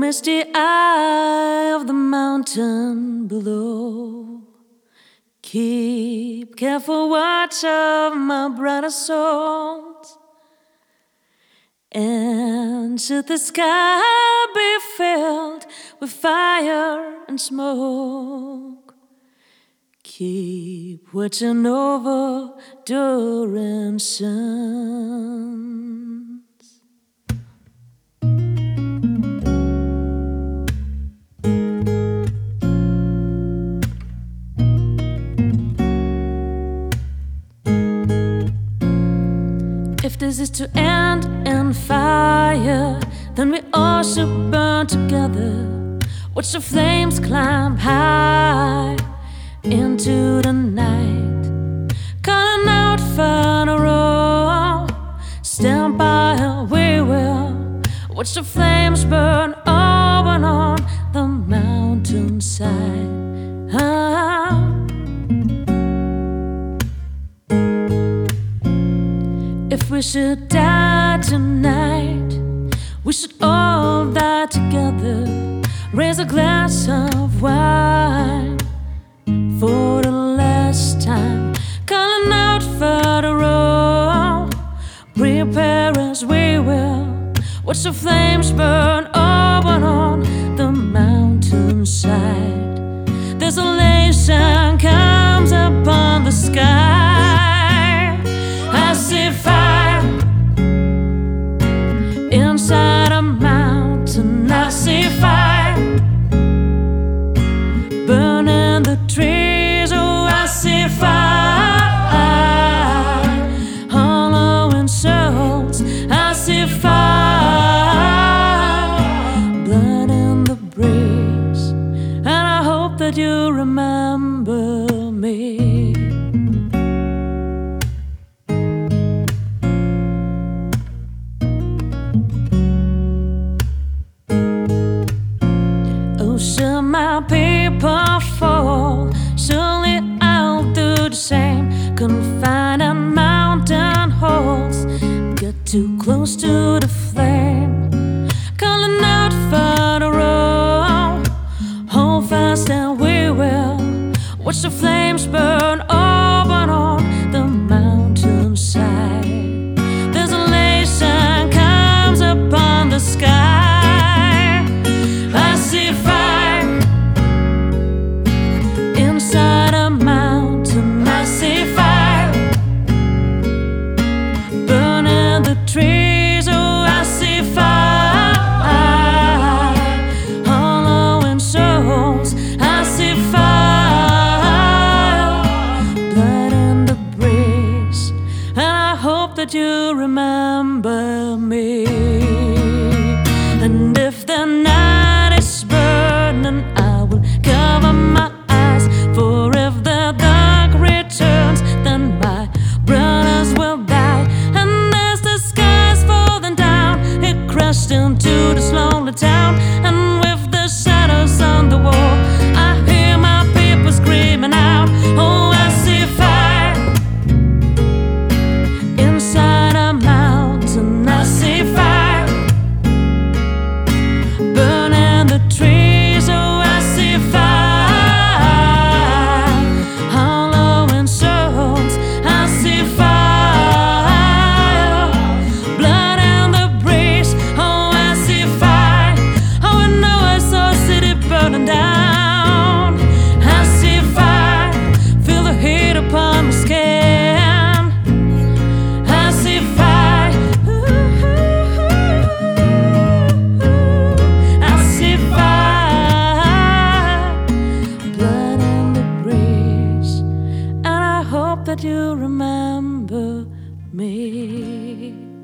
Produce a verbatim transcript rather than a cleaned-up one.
misty eye of the mountain below, keep careful watch of my brighter souls. And should the sky be filled with fire and smoke, keep watching over during suns. If this is to end in fire, then we all should burn together. Watch the flames climb high into the night, calling out funeral. Stand by and we will watch the flames burn open on the mountainside. Ah. If we should die tonight, we should all die together. Raise a glass of wine for the last time, calling out for the road. Prepare as we will watch the flames burn open on the mountainside. Desolation comes upon the sky. I see fire inside a mountain. I see fire burning the trees. Oh, I see fire hollowing souls. I see fire, blood in the breeze. And I hope that you remember me. Should my people fall, surely I'll do the same. Confined in mountain holes, get too close to the flame, calling out for the road. Hold fast and we will watch the flames burn open on the mountainside. Desolation comes upon the sky. I see fire inside a mountain. I see fire burning the trees. Oh, I see fire hollowing souls. I see fire, blood in the breeze. And I hope that you remember me. And if the night is burning, I will cover my eyes. For if the dark returns, then my brothers will die. And as the sky's falling down, it crashed into this lonely town. And with the shadows on the wall, I hear my people screaming out. Oh, I see fire inside a mountain. I see fire burning the trees. Oh, I see fire hollowing souls. I see fire, blood in the breeze. Oh, I see fire. Oh, I know I saw a city burning down. I see fire, feel the heat upon my skin. I see fire. I see fire, blood in the breeze. And I hope that you remember me.